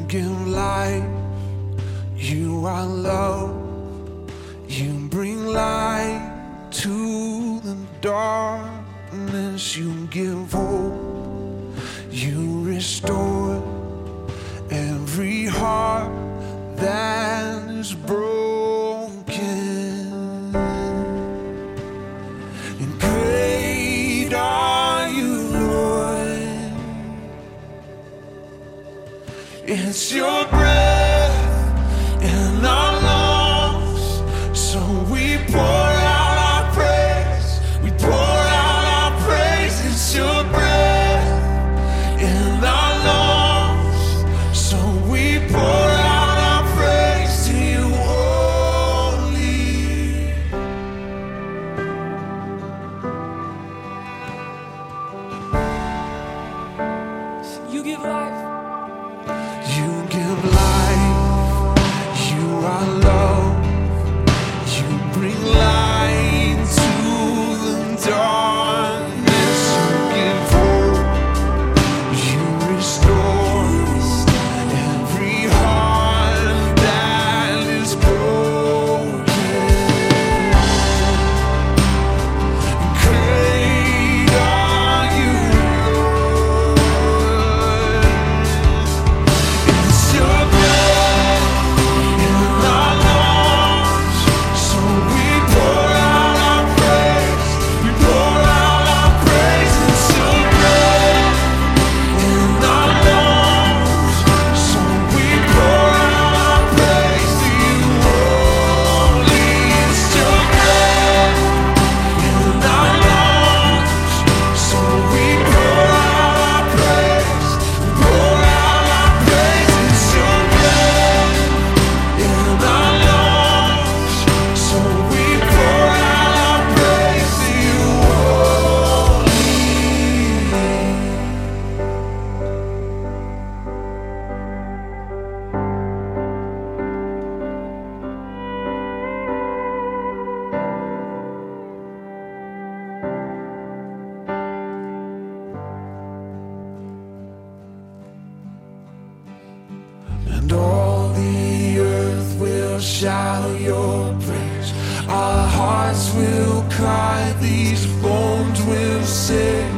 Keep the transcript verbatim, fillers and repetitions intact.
give life, you are love. You bring light to the darkness. You give hope, you restore every heart that is broken. And great are you, Lord. It's your breath in our lungs, so we pour out our praise. We pour out our praise. It's your breath in our lungs, so we pour out our praise to you only. You give life. You give life, you are love. You bring light to the darkness. You give hope, you restore every heart that is broken. Great are you, Lord. It's your breath in our lungs, so we pour out our praise. We pour out our praise. It's your breath in our lungs, so we pour out our praise to you only. It's your breath in our lungs, so we pour out our praise. We pour out our praise. It's your breath in our lungs, so we pour out our praise to you only. And all the earth will shout your praise. Our hearts will cry, these bones will sing.